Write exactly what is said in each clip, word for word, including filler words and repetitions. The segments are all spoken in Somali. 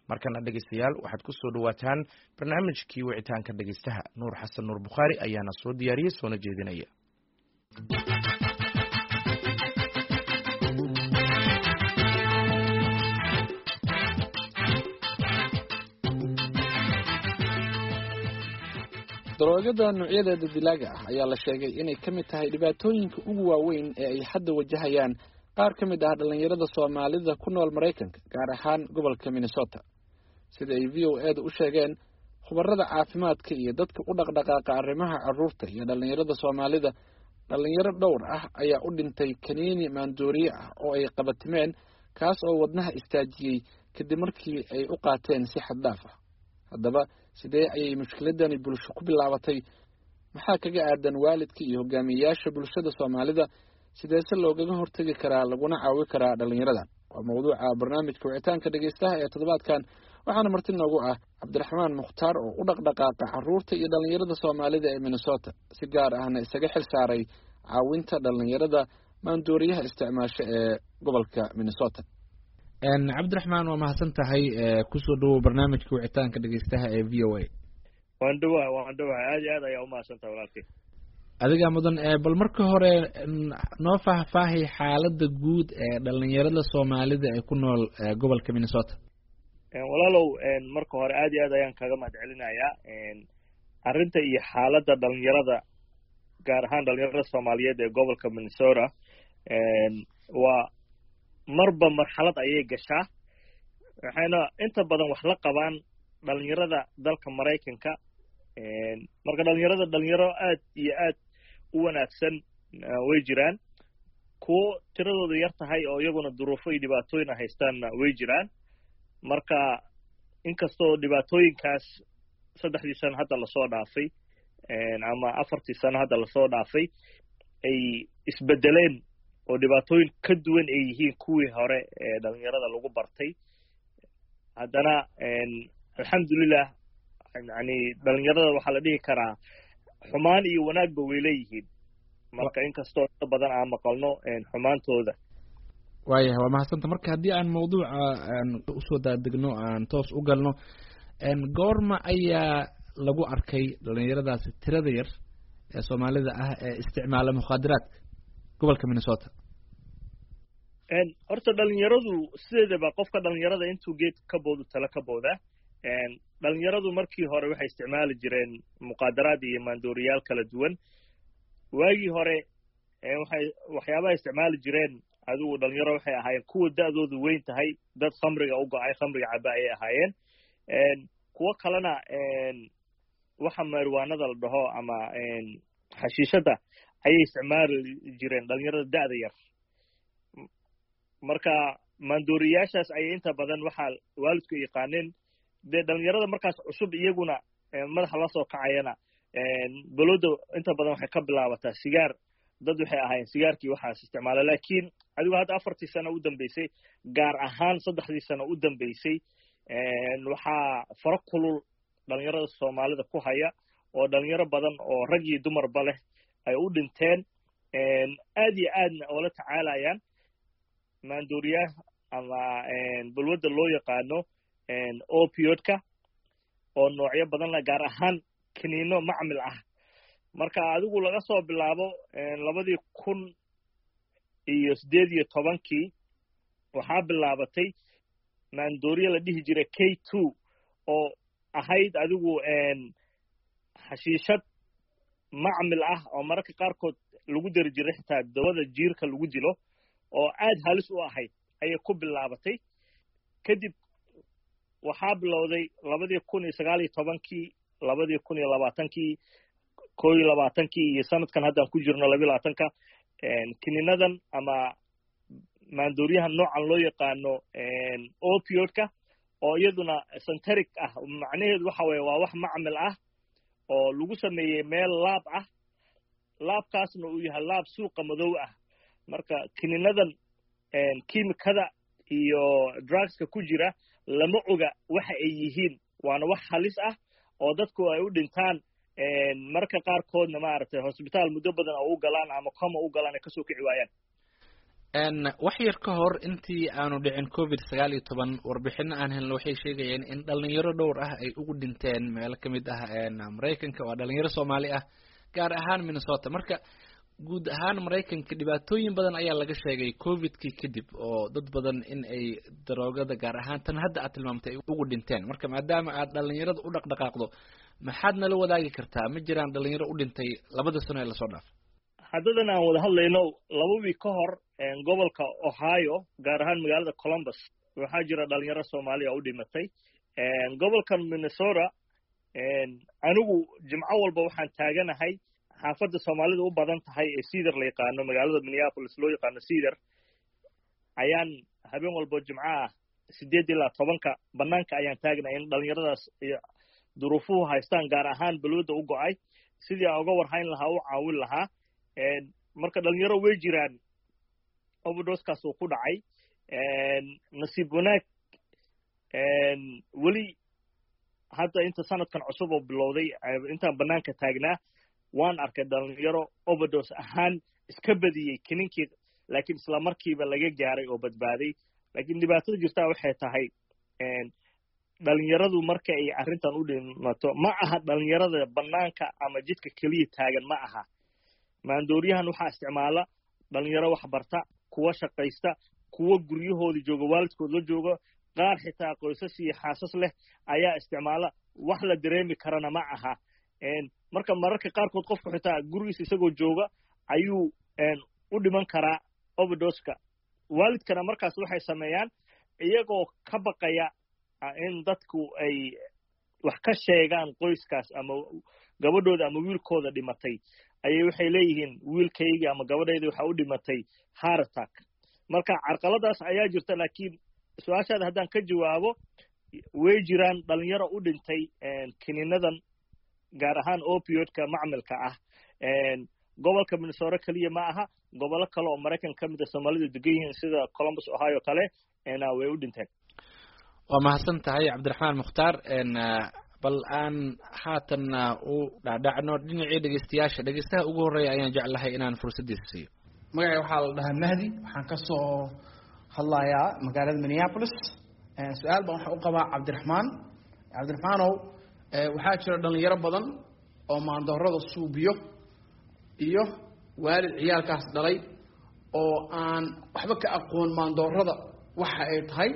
markana dhegeystayaal waxaad ku soo dhawaataan barnaamijkii wicitaanka dhegeystaha. Nuur Xasan Nuur Bukhaari ayaana soo diyaariyey soona jeedinaya. daroogada nuucyadeeda dilaaga ah ayaa la sheegay inay ka mid tahay dhibaatooyinka ugu waaweyn ee ay hadda wajahayaan qaar ka mid ah dhallinyarada Soomaalida ku nool Mareykanka, gaar ahaan gobolka Minnesota. Sida ay V O A da u sheegeen khubarada caafimaadka iyo dadka u dhaqdhaqaaqa arrimaha carruurta iyo dhallinyarada Soomaalida, dhalinyaro dhowr ah ayaa u dhintay kaniini maandooriye ah oo ay qabatimeen, kaas oo wadnaha istaajiyey kadib markii ay u qaateen si xad dhaaf ah. haddaba sidee ayay mushkiladani bulsho ku bilaabatay? maxaa kaga aadan waalidka iyo hogaamiyayaasha bulshada Soomaalida? sidee se loogaga hortagi karaa laguna caawi karaa dhalinyaradan? waa mawduuca barnaamijka wicitaanka dhegeystaha ee toddobaadkan, waxaana marti noogu ah Cabdiraxmaan Mukhtaar oo u dhaqdhaqaaqa carruurta iyo dhalinyarada Soomaalida ee Minnesota, si gaar ahna isaga xil saaray caawinta dhalinyarada maandooriyaha isticmaasho ee gobolka Minnesota. Cabdiraxmaan, waa mahadsan tahay. kusoo dhawow barnaamijka wicitaanka dhegeystaha ee V O A. waan dhawahay waan dhawahay aad iyo aad ayaa u mahadsan tahay walaalkay. adiga mudan, bal marka hore noo faahfaahay xaaladda guud ee dhalinyarada Soomaalida ee ku nool gobolka Minnesota. walaalow marka hore aad iyo aad ayaan kaga mahadcelinayaa arrinta iyo xaaladda dhalinyarada, gaar ahaan dhalinyarada Soomaaliyeed ee gobolka Minnesota. waa marba marxalad ayay gashaa, waxayna inta badan wax la qabaan dhalinyarada dalka Mareykanka. marka dhalinyarada dhalinyaro aad iyo aad u wanaagsan way jiraan, kuwo tiradooda yar tahay oo iyaguna duruufo iyo dhibaatooyin haystaanna way jiraan. marka inkastoo dhibaatooyinkaas saddexdii sano hadda lasoo dhaafay ama afartii sano hadda lasoo dhaafay ay isbedeleen oo dhibaatooyin ka duwan ay yihiin kuwii hore ee dhalinyarada lagu bartay, haddana alxamdulilah yani dhalinyarada waxaa la dhihi karaa xumaan iyo wanaagba way leeyihiin. marka inkastoo inta badan aan maqalno xumaantooda. waayahay, waa mahadsanta. marka haddii aan mawduuca aan usoo daadegno, aan toos u galno, goorma ayaa lagu arkay dhalinyaradaasi tirada yar ee Soomaalida ah ee isticmaala mukhaadaraadka gobolka Minnesota? horta dhalinyaradu sideedaba qofka dhalinyarada intuu geed ka boodu tala ka booda. dhalinyaradu markii hore waxay isticmaali jireen muqaadaraad iyo maandooriyaal kala duwan. waagii hore waxay waxyaabaha isticmaali jireen adigu dhalinyaro waxay ahaayeen kuwa da'doodu weyn tahay, dad khamriga u go'ay, khamriga caba ayay ahaayeen. kuwo kalena waxa marijuanada la dhaho ama xashiishada ayay isticmaali jireen dhalinyarada da'da yar. marka maandooriyaashaas ayay inta badan waxaa waalidku yaqaaneen. dee dhalinyarada markaas cusub iyaguna madaxa la soo kacayana balooda inta badan waxay ka bilaabataa sigaar. dad waxay ahaayeen sigaarkii waxaas isticmaala, laakiin adigu hadda afartii sano u dambeysay, gaar ahaan saddexdii sano u dambeysay, waxaa faro kulul dhalinyarada Soomaalida ku haya oo dhalinyaro badan oo rag iyo dumarba leh ay u dhinteen, aad iyo aadna oola tacaalayaan maandooriyaha ama balwadda loo yaqaano opioidka oo noocyo badan leh, gaar ahaan kaniino macmil ah. marka adigu laga soo bilaabo labadii kun iyo sideed iyo tobankii waxaa bilaabatay maandooriya la dhihi jiray K two oo ahayd adigu xashiishad macmil ah oo mararka qaarkood lagu dari jiray xitaa dawada jiirka lagu dilo, oo aad halis u ahayd ayay ku bilaabatay. kadib waxaa bilowday labadii kun iyo sagaal iyo tobankii, labadii kun iyo labaatankii, koo iyo labaatankii iyo sanadkan haddaan ku jirno laba iyo labaatanka, kiniinadan ama maandooriyahan noocan loo yaqaano opioidka oo iyaduna synthetic ah. macnaheedu waxa weeye waa wax macmil ah oo lagu sameeyey meel laab ah, laabkaasna uu yahay laab suuqa madow ah. marka kiniinadan kiimikada iyo drugska ku jira lama oga waxa ay yihiin, waana wax halis ah oo dadku ay u dhintaan. marka qaarkoodna maaragtay hosbitaal muddo badan oo u galaan ama koma u galaan ay kasoo kici waayaan. n wax yar ka hor intii aanu dhicin covid sagaal iyo toban warbixino aan helno waxay sheegayeen in dhalinyaro dhowr ah ay ugu dhinteen meelo kamid ah maraykanka waa dhalinyaro soomaali ah gaar ahaan minnesota marka guud ahaan maraykanka dhibaatooyin badan ayaa laga sheegay covidkii kadib oo dad badan in ay daroogada gaar ahaan tan hadda aad tilmaamtay ay ugu dhinteen marka maadaama aad dhalinyarada u dhaqdhaqaaqdo maxaad nala wadaagi kartaa ma jiraan dhalinyaro u dhintay labada sano ee lasoo dhaafay haddadan aan wada hadlayno laba wiig ka hor gobolka ohio gaar ahaan magaalada columbus waxaa jira dhalinyaro soomaaliya u dhimatay gobolkan minnesota anigu jimco walba waxaan taaganahay xaafadda soomaalida u badan tahay ee cedar la yaqaano magaalada minneapolis loo yaqaano cedar ayaan habeen walbo jimco ah sideed ilaa tobanka banaanka ayaan taagnahay in dhalinyaradaas duruufuhu haystaan gaar ahaan balwada u go-ay sidii aan uga warhayn lahaa u caawin lahaa marka dhalinyaro way jiraan overdoskaas uu ku dhacay nasiib wanaag weli hadda inta sanadkan cusub oo bilowday intaan banaanka taagnaa waan arkay dhalinyaro overdos ahaan iska badiyey kininkii laakiin isla markiiba laga gaaray oo badbaaday laakiin dhibaatada jirtaa waxay tahay dhalinyaradu marka ay arrintan u dhimato ma aha dhalinyarada banaanka ama jidka keliya taagan ma aha maandooriyahan waxaa isticmaala dhalinyaro wax barta kuwa shaqaysta kuwa guryahooda jooga waalidkood la jooga qaar xitaa qoysas iyo xaasas leh ayaa isticmaala wax la dareemi karana ma aha marka mararka qaarkood qofku xitaa gurigiisa isagoo jooga ayuu u dhiman karaa overdoska waalidkana markaas waxay sameeyaan iyagoo ka baqaya in dadku ay wax ka sheegaan qoyskaas ama gabadhooda ama wiilkooda dhimatay ayay waxay leeyihiin wiilkaygii ama gabadhayda waxaa u dhimatay heart attack marka carqaladaas ayaa jirta laakiin su-aashaada haddaan ka jawaabo way jiraan dhalinyaro u dhintay kiniinadan gaar ahaan opioidka macmilka ah gobolka minnesota keliya ma aha gobollo kale oo maraykan ka mid a soomaalida degan yihiin sida columbus ohio kale way u dhinteen waa mahadsan tahay cabdiraxmaan mukhtaar bal aan haatan u dhacdhacno dhinacii dhegeystayaasha dhegeystaha ugu horreeya ayaan jeclahay inaan fursaddiisa siiyo magacay waxaa la dhahaa mahdi waxaan ka soo hadlayaa magaalada minneapolis su-aal baan waxaan u qabaa cabdiraxmaan cabdiraxmaanow waxaa jira dhalinyaro badan oo maandoorada suubiyo iyo waalid ciyaalkaas dhalay oo aan waxba ka aqoon maandoorada waxa ay tahay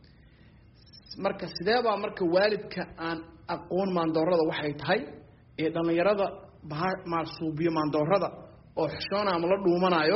marka sidee baa marka waalidka aan aqoon maandoorada waxay tahay ee dhalinyarada maasuubiyo maandoorada oo xishoona ama la dhuumanayo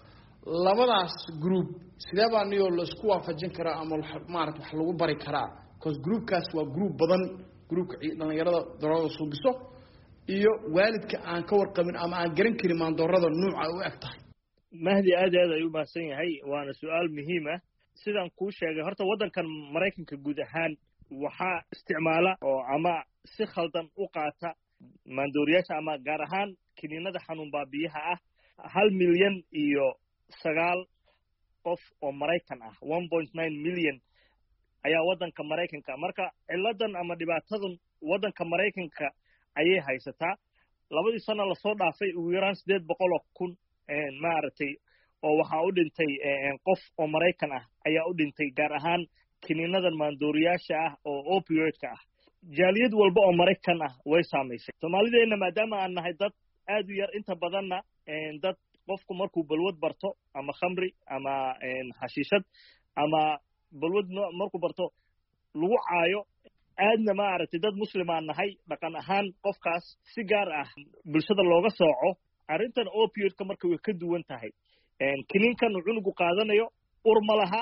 labadaas group sidee baa niyo la isku waafajin karaa ama maarata wax lagu bari karaa because groupkaas waa group badan groupka dhalinyarada doorada suubiso iyo waalidka aan ka warqabin ama aan garan karin maandoorada nuuca u eg tahay mahdi aad aad ayuu mahadsan yahay waana su-aal muhiim ah sidaan kuu sheegay horta waddankan maraykanka guud ahaan waxaa isticmaala oo ama si khaldan u qaata maandooriyaasha ama gaar ahaan kiniinada xanuun baabiyaha ah hal milyan iyo sagaal qof oo maraykan ah one point nine million ayaa waddanka maraykanka marka ciladan ama dhibaatadan waddanka maraykanka ayay haysataa labadii sano lasoo dhaafay ugu yaraan siddeed boqol oo kun maaragtay oo waxaa u dhintay qof oo maraykan ah ayaa u dhintay gaar ahaan kiniinadan maandooriyaasha ah oo opioidka ah jaaliyad walba oo maraykan ah way saamaysay soomaalideenna maadaama aan nahay dad aad u yar inta badanna dad qofku markuu balwad barto ama khamri ama xashiishad ama balwad markuu barto lagu caayo aadna maaragtay dad muslimaan nahay dhaqan ahaan qofkaas si gaar ah bulshada looga sooco arrintan opioidka marka way ka duwan tahay kiniinkan uu cunugu qaadanayo ur ma laha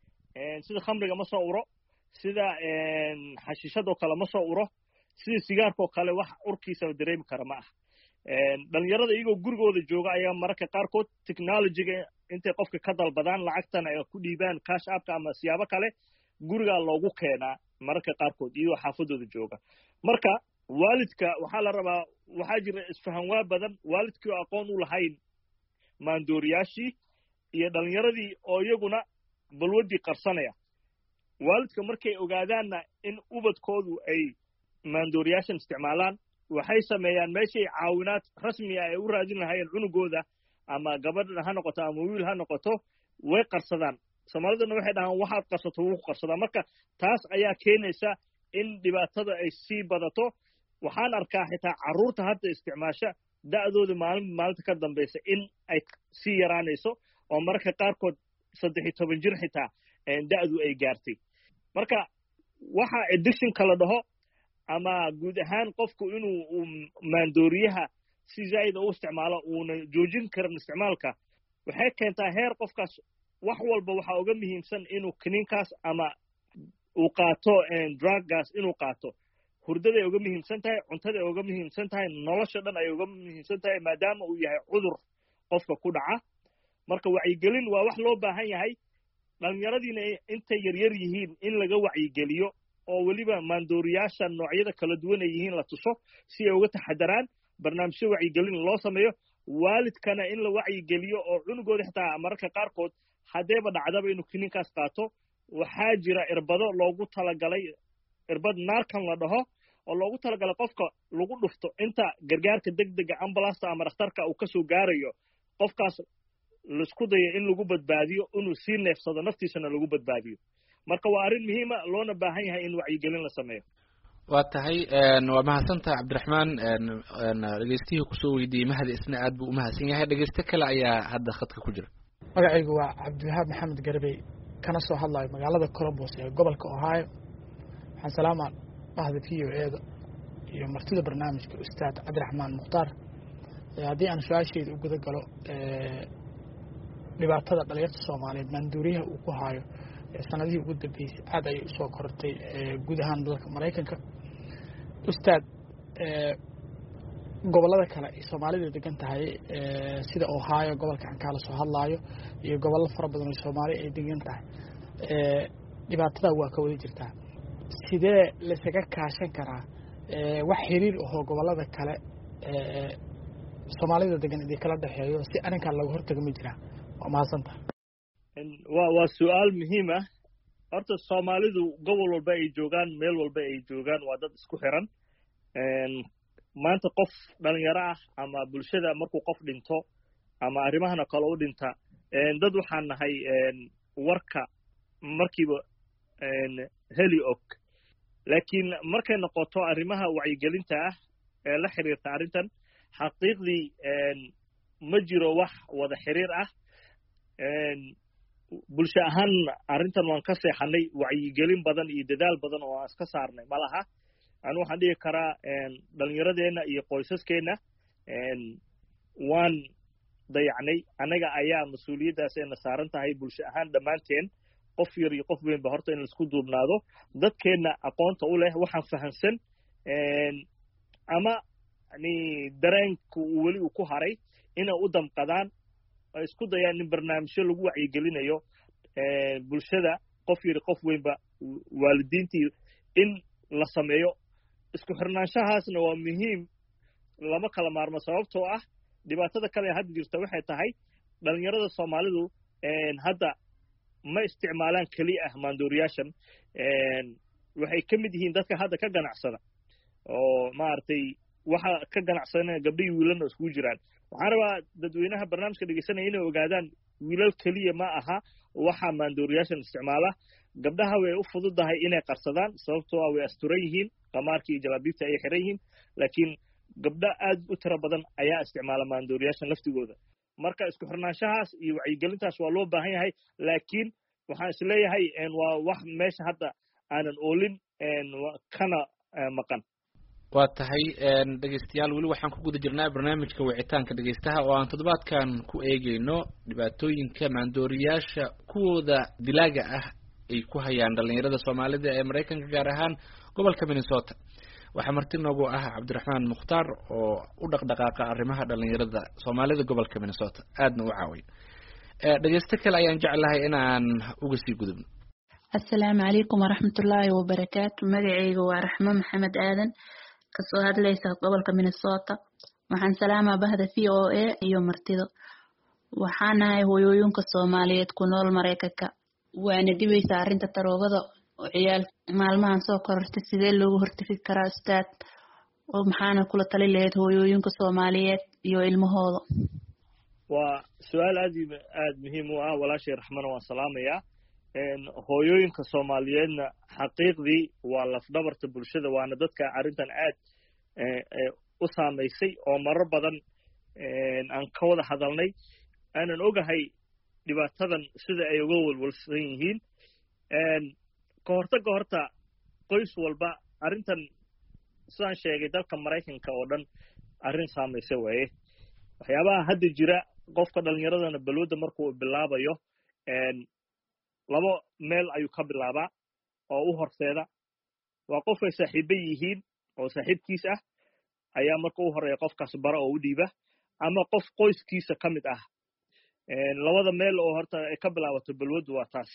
sida khamriga ma soo uro sida xashiishadoo kale ma soo uro sida sigaarkaoo kale wax urkiisa dareemi kara ma ah dhalinyarada iyagoo gurigooda jooga ayaa mararka qaarkood technologyga intay qofka ka dalbadaan lacagtana ay ku dhiibaan cash appka ama siyaabo kale gurigaa loogu keenaa mararka qaarkood iyagoo xaafadooda jooga marka waalidka waxaa la rabaa waxaa jira isfahanwaa badan waalidkii oo aqoon u lahayn maandooriyaashii iyo dhalinyaradii oo iyaguna balwaddii qarsanaya waalidka markay ogaadaanna in ubadkoodu ay maandooriyaashan isticmaalaan waxay sameeyaan meeshay caawinaad rasmiya ay u raadin lahaayeen cunugooda ama gabadha ha noqoto ama wiil ha noqoto way qarsadaan soomaaliduna waxay dhahaan waxaad qarsato wuu ku qarsadaa marka taas ayaa keenaysa in dhibaatada ay sii badato waxaan arkaa xitaa carruurta hadda isticmaasha da'dooda maalin maalinta ka dambaysa in ay sii yaraanayso oo mararka qaarkood saddex iyo toban jir xitaa da'du ay gaartay marka waxa addictionka la dhaho ama guud ahaan qofku inuu maandooriyaha si zaa'id u isticmaalo uuna joojin karin isticmaalka waxay keentaa heer qofkaas wax walba waxaa uga muhiimsan inuu kiniinkaas ama uu qaato druggaas inuu qaato hurdaday uga muhiimsan tahay cuntaday uga muhiimsan tahay nolosha dhan ay uga muhiimsan tahay maadaama uu yahay cudur qofka ku dhaca marka wacyigelin waa wax loo baahan yahay dhallinyaradiina intay yaryar yihiin in laga wacyigeliyo oo weliba maandooriyaasha noocyada kala duwan ay yihiin la tuso si ay uga taxadaraan barnaamijyo wacyigelin loo sameeyo waalidkana in la wacyigeliyo oo cunugooda xitaa mararka qaarkood haddeeba dhacdaba inuu kiniinkaas qaato waxaa jira irbado loogu talagalay irbad naarkan la dhaho oo loogu talagalay qofka lagu dhufto inta gargaarka degdega ambulasta ama dhakhtarka uu kasoo gaarayo qofkaas laisku dayo in lagu badbaadiyo inuu sii neefsado naftiisana lagu badbaadiyo marka waa arrin muhiima loona baahan yahay in wacyigelin la sameeyo waa tahay waa mahadsantaha cabdiraxmaan dhegeystihii kusoo weydiiyey mahadi isna aad buu umahadsan yahay dhegeyste kale ayaa hadda khadka ku jira magacaygu waa cabdiwahaab maxamed garbey kana soo hadlayo magaalada columbus ee gobolka ohio waxaan salaamaa bahda v o eeda iyo martida barnaamijka ustaad cabdiraxmaan mukhtaar haddii aan su-aasheyda u guda galo dhibaatada dhalinyarta soomaaliyeed maanduuriyaha uu ku haayo sanadihii ugu dambeysay aad ayay usoo kortay guud ahaan dalka maraykanka ustaad gobolada kale ay soomaalida degan tahay sida ohio gobolka aan kaala soo hadlaayo iyo gobollo fara badan oo soomaali ay degan tahay dhibaatada waa ka wada jirtaa sidee laysaga kaashan karaa wax xiriir ahoo gobolada kale soomaalida degan idin kala dhexeeyo si arrinkan looga hortaga ma jiraa waa mahadsantaha waa waa su-aal muhiim ah horta soomaalidu gobol walba ay joogaan meel walba ay joogaan waa dad isku xiran maanta qof dhalinyaro ah ama bulshada markuu qof dhinto ama arrimahana kale u dhinta dad waxaan nahay warka markiiba heli og laakiin markay noqoto arrimaha wacyigelinta ah ee la xiriirta arrintan xaqiiqdii ma jiro wax wada xiriir ah bulsho ahaan arrintan waan ka seexanay wacyigelin badan iyo dadaal badan oo aan iska saarnay ma laha anu waxaan dhihi karaa dhallinyaradeenna iyo qoysaskeenna waan dayacnay annaga ayaa mas-uuliyaddaas ayna saaran tahay bulsho ahaan dhammaanteen qof yar iyo qof weynba horta in laisku duubnaado dadkeenna aqoonta u leh waxaan fahamsan ama yani dareenku uu weli uu ku haray inay u damqadaan ay isku dayaan in barnaamijyo lagu wacyigelinayo bulshada qof yari qof weynba waalidiintii in la sameeyo isku xirnaanshahaasna waa muhiim lama kala maarmo sababtoo ah dhibaatada kale ee hadda jirta waxay tahay dhalinyarada soomaalidu hadda ma isticmaalaan keliya ah maandooriyaashan waxay ka mid yihiin dadka hadda ka ganacsada oo maaragtay waxa ka ganacsanaya gabdhihii wiilalna iskugu jiraan waxaan rabaa dadweynaha barnaamijka dhegeysanaya inay ogaadaan wiilal keliya ma aha waxa maandooriyaashan isticmaala gabdhaha way u fududahay inay qarsadaan sababtoo ah way asturan yihiin qamaarkii iyo jalaabiibta ayay xiran yihiin laakiin gabdha aad u tiro badan ayaa isticmaala maandooriyaashan laftigooda marka isku xirnaanshahaas iyo wacyigelintaas waa loo baahan yahay laakiin waxaan isleeyahay waa wax meesha hadda aanan oolin kana maqan waa tahay dhegeystayaal weli waxaan ku guda jirnaa barnaamijka wicitaanka dhegeystaha oo aan toddobaadkan ku eegeyno dhibaatooyinka maandooriyaasha kuwooda dilaaga ah ay ku hayaan dhalinyarada soomaalida ee maraykanka gaar ahaan gobolka minnesota waxaa marti noogu ah cabdiraxmaan mukhtaar oo u dhaqdhaqaaqa arrimaha dhalinyarada soomaalida gobolka minnesota aadna u caawiya dhegeysto kale ayaan jeclahay inaan uga sii gudubno assalaamu calaykum waraxmatullaahi wabarakaatu magacayga waa raxmo maxamed aadan kasoo hadlaysa gobolka minnesota waxaan salaamaa bahda v o a iyo martido waxaan ahay hooyooyinka soomaaliyeed ku nool maraykanka waana dhibaysaa arrinta taroobada oo ciyaal maalmahan soo korortay sidee loogu hortegi karaa ustaad oo maxaana kula tali lahayd hooyooyinka soomaaliyeed iyo ilmahooda waa su-aal aad aad muhiim u ah walaashay raxmana waan salaamayaa hooyooyinka soomaaliyeedna xaqiiqdii waa lafdhabarta bulshada waana dadka arrintan aad u saamaysay oo marar badan aan ka wada hadalnay aanan ogahay dhibaatadan sida ay uga walwalsan yihiin ka hortagga horta qoys walba arrintan sidaan sheegay dalka maraykanka oo dhan arrin saamaysa waaye waxyaabaha hadda jira qofka dhalinyaradana balwada markuu bilaabayo labo meel ayuu ka bilaabaa oo u horseeda waa qof ay saaxiibo yihiin oo saaxiibkiis ah ayaa marka u horeeya qofkaas bara oo u dhiiba ama qof qoyskiisa ka mid ah labada meel oo horta ay ka bilaabato balwadu waa taas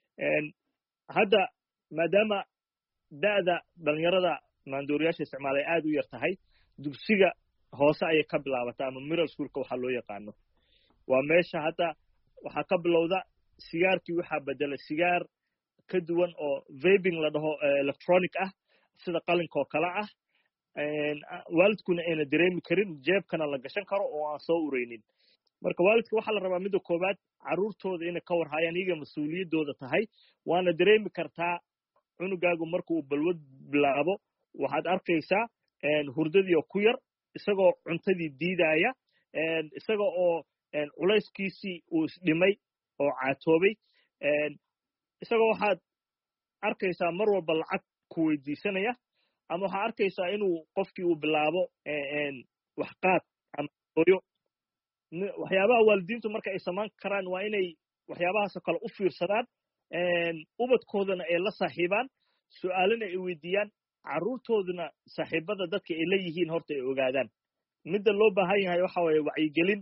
hadda maadaama da'da dhalinyarada maandooriyaasha isticmaal ay aad u yar tahay dugsiga hoose ayay ka bilaabataa ama middle schoolka waxaa loo yaqaano waa meesha hadda waxaa ka bilowda sigaarkii waxaa bedela sigaar ka duwan oo vaping la dhaho electronic ah sida qalinka oo kale ah waalidkuna ayna dareemi karin jeebkana la gashan karo oo aan soo ureynin marka waalidka waxaa la rabaa midda koowaad carruurtooda inay ka warhayaan iyaga mas-uuliyaddooda tahay waana dareemi kartaa cunugaagu marka uu balwad bilaabo waxaad arkaysaa hurdadii oo ku yar isagoo cuntadii diidaya isaga oo culayskiisii uu isdhimay oo caatoobay isagoo waxaad arkaysaa mar walba lacag ku weydiisanaya ama waxaad arkaysaa inuu qofkii uu bilaabo waxqaad ama hooyo waxyaabaha waalidiintu marka ay samaan karaan waa inay waxyaabahaasoo kale u fiirsadaan ubadkoodana ay la saaxiibaan su'aalana ay weydiiyaan carruurtooduna saaxiibada dadka ay leeyihiin horta ay ogaadaan midda loo baahan yahay waxa waaye wacyigelin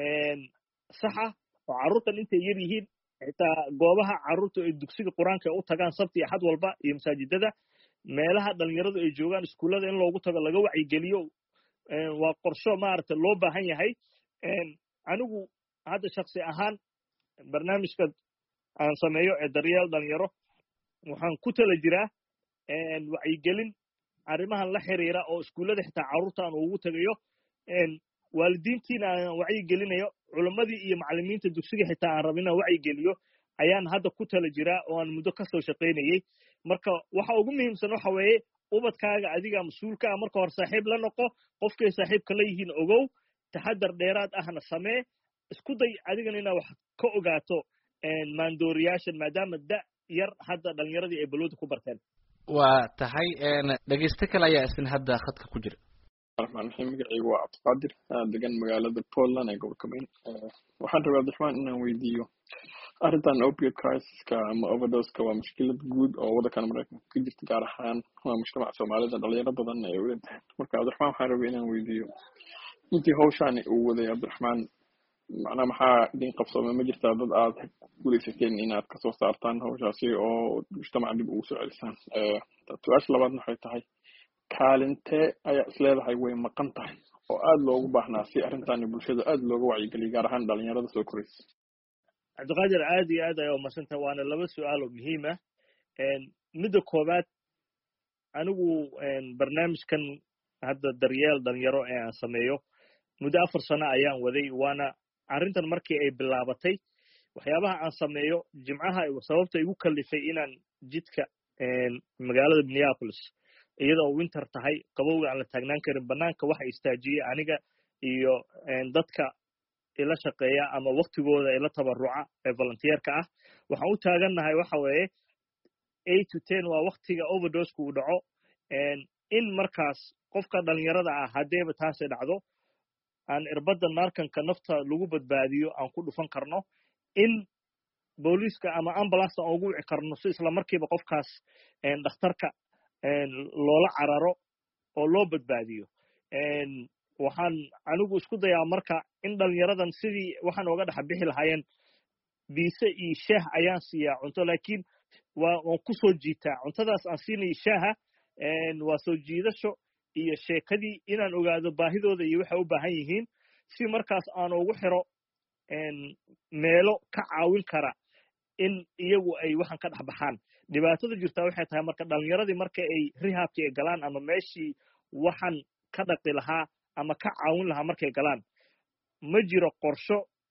sax ah oo carruurtan intay yar yihiin xitaa goobaha carruurta ay dugsiga qur-aanka u tagaan sabti iyo axad walba iyo masaajidada meelaha dhalinyaradu ay joogaan iskuullada in loogu tago laga wacyigeliyo waa qorsho maaragta loo baahan yahay anigu hadda shaksi ahaan barnaamijka aan sameeyo ee daryeel dhalinyaro waxaan ku tala jiraa wacyigelin arrimahan la xiriira oo iskuullada xitaa carruurta aan ugu tagayo waalidiintiina aan wacyigelinayo culammadii iyo macallimiinta dugsiga xitaa aan raba inaan wacyigeliyo ayaan hadda ku tala jiraa oo aan muddo ka soo shaqaynayey marka waxa ugu muhiimsan waxa weeye ubadkaaga adiga mas-uulka ah marka hore saaxiib la noqo qofkay saaxiibka la yihiin ogow taxadar dheeraad ahna samee isku day adigana inaad wax ka ogaato maandooriyaashan maadaama da yar hadda dhalinyaradii ay balwada ku barteen waa tahay dhegeyste kale ayaa isna hadda khadka ku jira raxmaan raxiim magacaygu waa cabdiqaadir degan magaalada Portland ee gobolka Maine waxaan rabaa Cabdiraxmaan inaan weydiiyo arrintan opioid crisis-ka ama overdose-ka waa mushkilad guud oo waddankan Mareykanka ka jirta gaar ahaan waa mujtamaca Soomaalida dhalinyaro badan ay u dhinteen marka Cabdiraxmaan waxaan rabaa inaan weydiiyo intii hawshan uu waday Cabdiraxmaan macnaha maxaa idin qabsoomay ma jirtaa dad aad guulaysateen inaad ka soo saartaan hawshaasi oo mujtamaca dib ugu soo celisaan su-aasha labaadna waxay tahay kaalintee ayaa isleedahay way maqan tahay oo aad loogu baahnaa si arrintan bulshada aad looga wacyigeliyo gaar ahaan dhalinyarada soo koraysa cabdiqaadir aad iyo aad ayaa umadsantah waana laba su-aal oo muhiim ah midda koowaad anigu barnaamijkan hadda daryeel dhalinyaro ee aan sameeyo muddo afar sano ayaan waday waana arrintan markii ay bilaabatay waxyaabaha aan sameeyo jimcaha sababta igu kallifay inaan jidka magaalada Minneapolis iyadoo winter tahay qabowga aan la taagnaan karin banaanka waxa istaajiyay aniga iyo dadka ila shaqeeya ama waqtigooda ila tabaruca ee volunteerka ah waxaan u taagannahay waxa weeye eight to ten waa waqtiga overdose ku dhaco in markaas qofka dhalinyarada ah hadeeba taasi dhacdo aan irbadda narkanka nafta lagu badbaadiyo aan ku dhufan karno in booliiska ama ambulance aan ugu wici karno si isla markiiba qofkaas dhakhtarka loola cararo oo loo badbaadiyo waxaan anigu isku dayaa marka in dhalinyaradan sidii waxaan oga dhex bixi lahaayeen biise iyo shaah ayaan siiyaa cunto laakiin waa waan ku soo jiitaa cuntadaas aan siinayo shaaha waa soo jiidasho iyo sheekadii inaan ogaado baahidooda iyo waxay u baahan yihiin si markaas aan ugu xiro meelo ka caawin kara in iyagu ay waxaan ka dhex baxaan dhibaatada jirtaa waxay tahay marka dhalinyaradii marka ay rehabkii ay galaan ama meeshii waxaan ka dhaqi lahaa ama ka caawin lahaa markay galaan ma jiro qorsho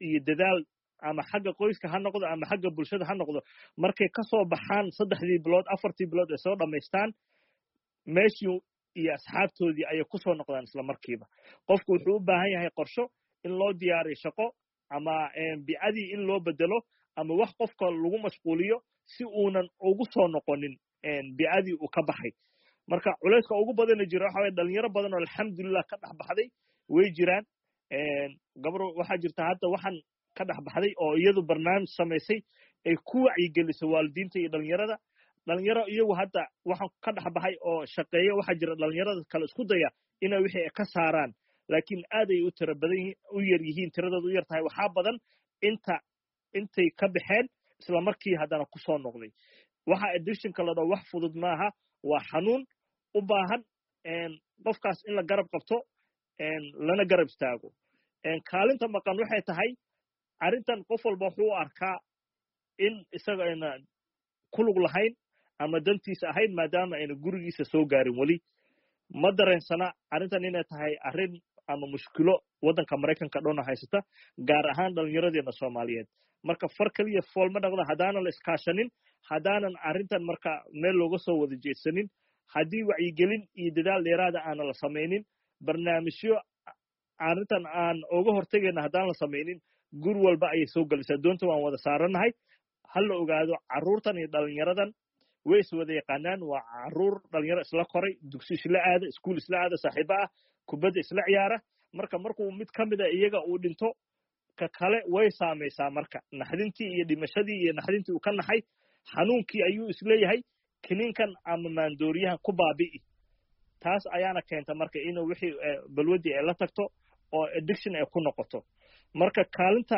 iyo dadaal ama xagga qoyska ha noqdo ama xagga bulshada ha noqdo markay ka soo baxaan saddexdii bilood afartii bilood ay soo dhammaystaan meeshii iyo asxaabtoodii ayay ku soo noqdaan isla markiiba qofku wuxuu u baahan yahay qorsho in loo diyaariyo shaqo ama bicadii in loo bedelo ama wax qofka lagu mashquuliyo si uunan ugu soo noqonin bicadii uu ka baxay marka culayska ugu badana jira waxa waye dhalinyaro badan oo alxamdulilah ka dhex baxday way jiraan gabro waxaa jirta hadda waxaan ka dhex baxday oo iyadu barnaamij samaysay ay ku wacyigelisay waalidiinta iyo dhalinyarada dhalinyaro iyagu hadda waxaan ka dhex baxay oo shaqeeya waxaa jira dhalinyarada kale isku daya inay wixii ka saaraan laakiin aad ay u tira badan u yar yihiin tiradooda u yar tahay waxaa badan inta intay ka baxeen isla markii haddana ku soo noqday waxa addictionka la dhaho wax fudud maaha waa xanuun u baahan qofkaas in la garab qabto lana garab istaago kaalinta maqan waxay tahay arrintan qof walba wuxuu u arkaa in isaga ayna ku lug lahayn ama dantiisa ahayn maadaama ayna gurigiisa soo gaarin weli ma dareensana arrintan inay tahay arrin ama mushkilo waddanka maraykanka dhowna haysata gaar ahaan dhallinyaradeena soomaaliyeed marka far keliya fool ma dhaqda haddaanan la iskaashanin haddaanan arrintan marka meel looga soo wada jeedsanin haddii wacyigelin iyo dadaal dheeraada aanan la samaynin barnaamijyo arrintan aan uga hortegayna haddaan la samaynin gur walba ayay soo gelisaa doonta waan wada saarannahay ha la ogaado carruurtan iyo dhalinyaradan way is wada yaqaanaan waa carruur dhalinyaro isla koray dugsi isla aada iskuul isla aada saaxiibo ah kubadda isla ciyaara marka markuu mid ka mida iyaga uu dhinto ka kale way saamaysaa marka naxdintii iyo dhimashadii iyo naxdintii uu ka naxay xanuunkii ayuu isleeyahay kiniinkan ama maandooriyahan ku baabi'i taas ayaana keenta marka inuu wixii balwadii ay la tagto oo addiction ay ku noqoto marka kaalinta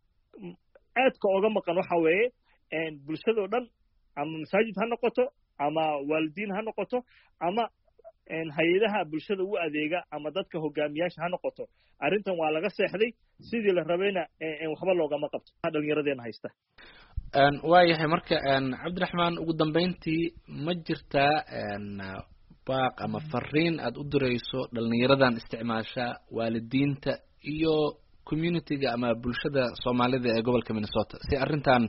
aadka oga maqan waxa weeye bulshadoo dhan ama masaajid ha noqoto ama waalidiin ha noqoto ama hay-adaha bulshada u adeega ama dadka hogaamiyaasha ha noqoto arrintan waa laga seexday sidii la rabayna waxba loogama qabto dhalinyaradeena haysta waayahay marka cabdiraxmaan ugu dambeyntii ma jirtaa baaq ama fariin aad u dirayso dhalinyaradan isticmaasha waalidiinta iyo communityga ama bulshada soomaalida ee gobolka Minnesota si arrintan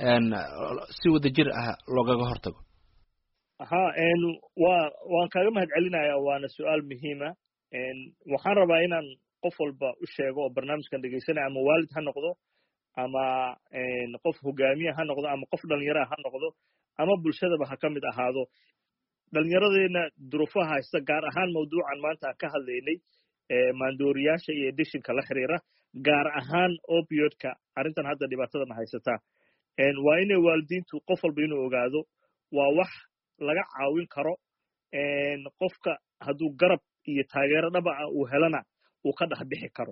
si wadajir ah loogaga hortago ha en waa waan kaaga mahad celinayaa waana su'aal muhiima en waxaan rabaa inaan qof walba u sheego oo barnaamijkan dhegeysanaya ama waalid ha noqdo ama en qof hogaamiye ha noqdo ama qof dhalinyaro ha noqdo ama bulshadaba ha ka mid ahaado dhalinyaradeena duruufaha haysta gaar ahaan mawduucan maanta aan ka hadlaynay maandooriyaasha iyo addictionka la xiriira gaar ahaan opioidka arrintan hadda dhibaatadan haysata waa inay waalidiintu qof walba inuu ogaado waa wax laga caawin karo qofka hadduu garab iyo taageero dhaba ah uu helana uu ka dhex bixi karo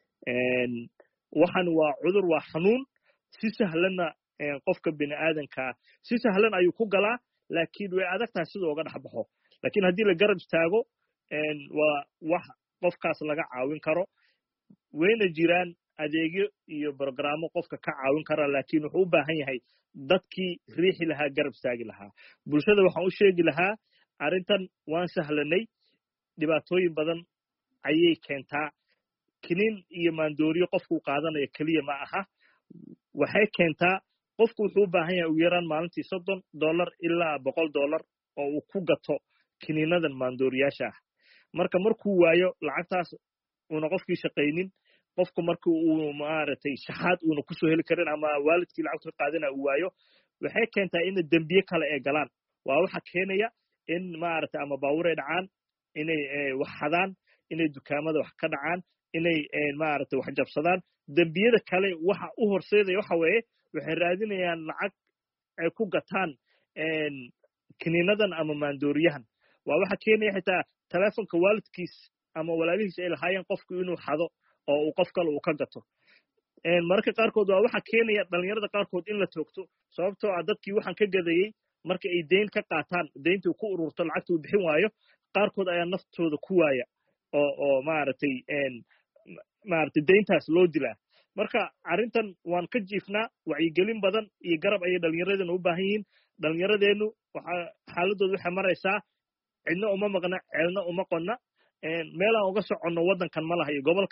waxan waa cudur waa xanuun si sahlanna qofka bini aadankaa si sahlan ayuu ku galaa laakiin way adag tahay siduu uga dhex baxo laakiin haddii la garab istaago waa wax qofkaas laga caawin karo wayna jiraan adeegyo iyo programmo qofka ka caawin kara laakiin wuxuu u baahan yahay dadkii riixi lahaa garab istaagi lahaa bulshada waxaan u sheegi lahaa arrintan waan sahlanay dhibaatooyin badan ayay keentaa kiniin iyo maandooriyo qofkuu qaadanayo keliya ma aha waxay keentaa qofku wuxuu u baahan yahay ugu yaraan maalintii soddon dollar ilaa boqol dollar oo uu ku gato kiniinadan maandooriyaasha ah marka markuu waayo lacagtaas uuna qofkii shaqaynin qofku marka uu maaragtay shaxaad uuna kusoo heli karin ama waalidkii lacagta ka qaadana uu waayo waxay keentaa in dembiye kale ay galaan waa waxa keenaya in maaragtay ama baabuur ay dhacaan inay wax xadaan inay dukaamada wax ka dhacaan inay maaragtay wax jabsadaan dembiyada kale waxa u horseedaya waxa weeye waxay raadinayaan lacag ay ku gataan kiniinadan ama maandooriyahan waa waxa keenaya xitaa telefonka waalidkiis ama walaalihiis ay lahaayeen qofku inuu xado oo uu qof kale uu ka gato mararka qaarkood waa waxa keenaya dhalinyarada qaarkood in la toogto sababtoo ah dadkii waxaan ka gadayey marka ay deyn ka qaataan deyntii ku ururto lacagta uu bixin waayo qaarkood ayaa naftooda ku waaya oo oo maaragtay maaragtay deyntaas loo dilaa marka arrintan waan ka jiifnaa wacyigelin badan iyo garab ayay dhalinyaradeennu u baahan yihiin dhalinyaradeennu waxa xaaladooda waxay maraysaa cidna uma maqna ceelna uma qonna meelaan uga soconno waddankan ma laha iyo gobolkan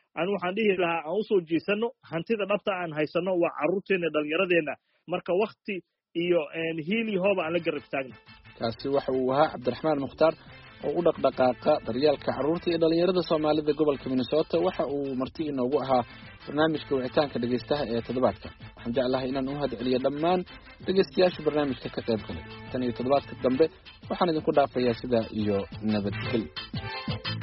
anu waxaan dhihi lahaa aan usoo jeesano hantida dhabta aan haysano waa carruurteena dhallinyaradeenna marka wakti iyo hiili hooba aan la garab taagna kaasi waxa uu ahaa cabdiraxmaan mukhtaar oo u dhaqdhaqaaqa daryeelka carruurta iyo dhallinyarada soomaalida gobolka minnesota waxa uu marti inoogu ahaa barnaamijka wicitaanka dhegaystaha ee toddobaadka waxaan jeclahay inaan u mahadceliyo dhammaan dhegaystayaasha barnaamijka ka qayb galay tan iyo toddobaadka dambe waxaan idinku dhaafayaa sidaa iyo nabadgelyo